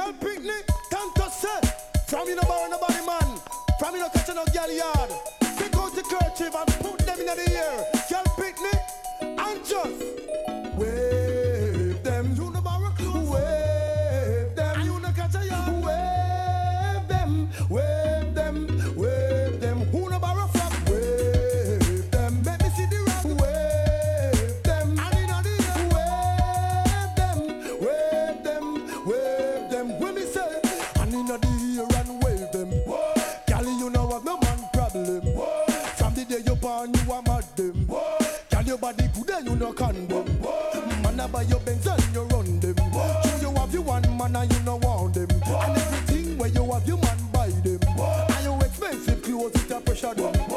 Girl picnic, can't touch set. From you no borrow nobody man. From you no catch no girl yard. Take out the kerchief and put them in the air. Girl picnic, and just wave them. You no borrow clothes. Wave them. And you no catch a yard. Wave them, wave them, wave them. Who no borrow from? Wave them. Let me see the rap. Wave them. And in the air. Wave them, wave them, wave them. When me say, and in the air and wave them. Girl, you know have no man problem. From the day you born, you are mad them. Girl, your body good and you no condom. Man, I buy your Benz and you run them. So you have your one man and you no want them. And everything where you have your man buy them. And your expensive clothes, it a pressure them.